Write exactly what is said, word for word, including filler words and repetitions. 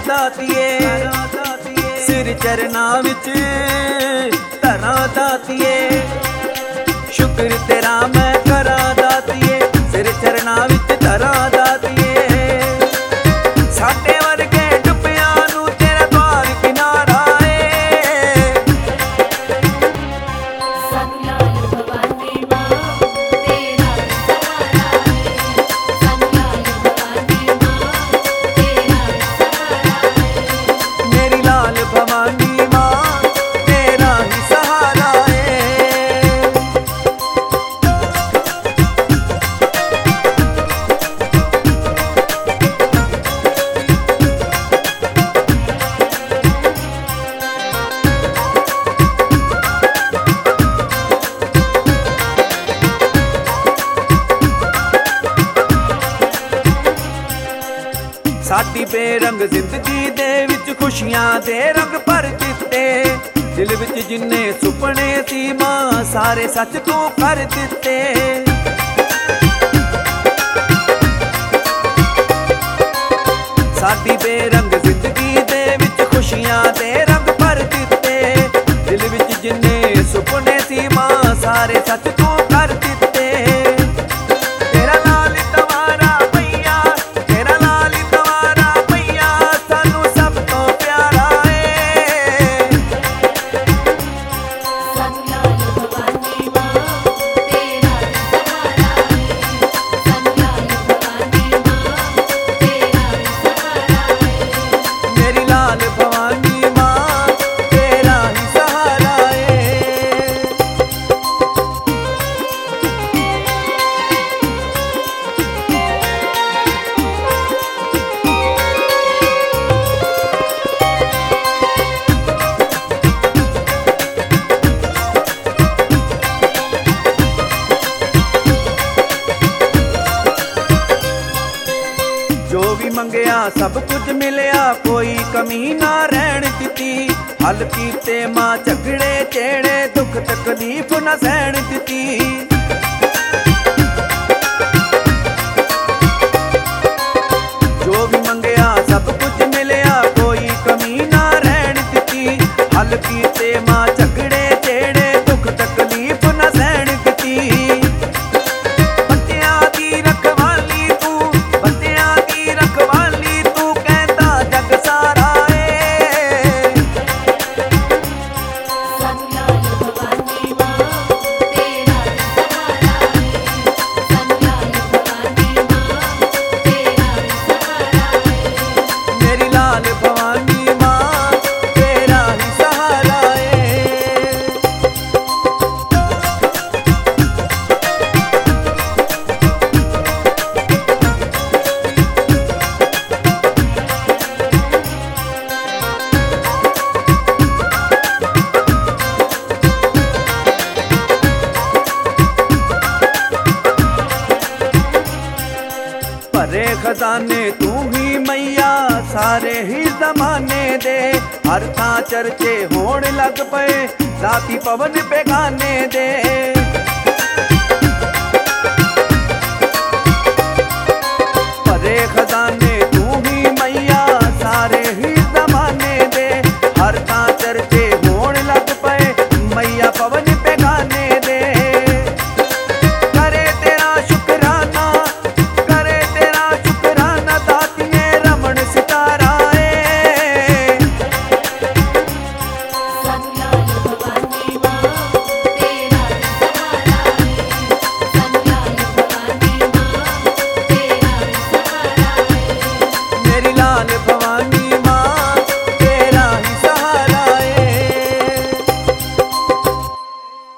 दातिए, सिर चरना विच धरा दातिए। शुक्र तेरा मैं करा दातिए, सिर चरना विच धरा दातिए। साडे वर्गे डुबियां नूं तेरा द्वार किनारा है। संगलाल भवानी मां तेरा सहारा है। संगलाल भवानी मां तेरा सहारा है। मेरी लाल भवानी मां तेरा ही सहारा है। साडी बेरंग जिंदगी दे विच खुशियां दे रंग भर दिते। दिल विच जिन्ने सुपने सी मां सारे सच तू कर दिते। साडी बेरंग जिंदगी दे विच खुशियां दे रंग भर दिते। दिल विच जिन्ने सुपने सी मां सारे सच तू कर दिते। तेरा लाल तवारा भैया, तेरा लाल तवारा भैया सानू सब तो प्यारा है। संगलाल भवानी मां तेरा सहारा है। संगलाल भवानी मां तेरा सहारा है। मेरी लाल भवानी मां तेरा ही सहारा है। जो भी मंगया सब कुछ मिलया, कोई कमी ना रहन दिती। हल कीते मां झगड़े चेड़े, दुख तकलीफ न सहन दिती। जो भी मंगया सब कुछ मिलया, कोई कमी ना रहन दिती। हल कीते मां झगड़े चेड़े, दुख तकलीफ न सहन दिती। बंदियां दी रखवाली तू, बंदियां दी रखवाली तू कहता जग सारा है। संगलाल भवानी मां तेरा सहारा है। संगलाल भवानी मां तेरा सहारा है। मेरी लाल भवानी मां तेरा ही सहारा है। भरे खजाने तू ही मैया सारे ही जमाने दे। हर थां चर्चे होण लग पए, राती पवन बेगाने दे।